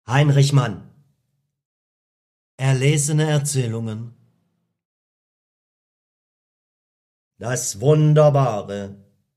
Heinrich Mann. Erlesene Erzählungen. Das Wunderbare.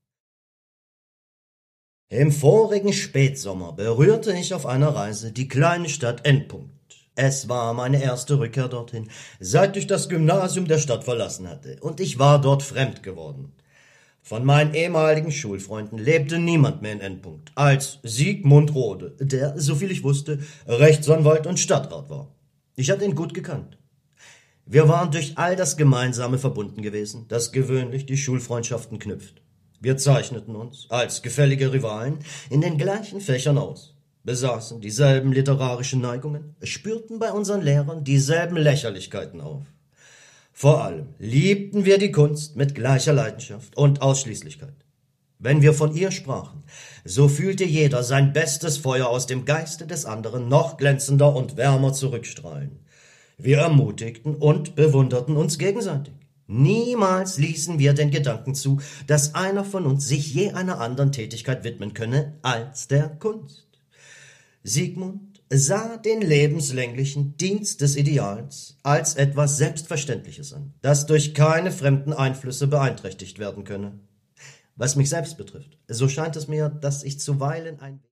Im vorigen Spätsommer berührte ich auf einer Reise die kleine Stadt N. Es war meine erste Rückkehr dorthin, seit ich das Gymnasium der Stadt verlassen hatte, und ich war dort fremd geworden. Von meinen ehemaligen Schulfreunden lebte niemand mehr in N. als Sigmund Rode, der, soviel ich wusste, Rechtsanwalt und Stadtrat war. Ich hatte ihn gut gekannt. Wir waren durch all das Gemeinsame verbunden gewesen, das gewöhnlich die Schulfreundschaften knüpft. Wir zeichneten uns, als gefällige Rivalen, in den gleichen Fächern aus, besaßen dieselben literarischen Neigungen, spürten bei unseren Lehrern dieselben Lächerlichkeiten auf. Vor allem liebten wir die Kunst mit gleicher Leidenschaft und Ausschließlichkeit. Wenn wir von ihr sprachen, so fühlte jeder sein bestes Feuer aus dem Geiste des anderen noch glänzender und wärmer zurückstrahlen. Wir ermutigten und bewunderten uns gegenseitig. Niemals ließen wir den Gedanken zu, dass einer von uns sich je einer anderen Tätigkeit widmen könne als der Kunst. Sigmund sah den lebenslänglichen Dienst des Ideals als etwas Selbstverständliches an, das durch keine fremden Einflüsse beeinträchtigt werden könne. Was mich selbst betrifft, so scheint es mir, dass ich zuweilen ein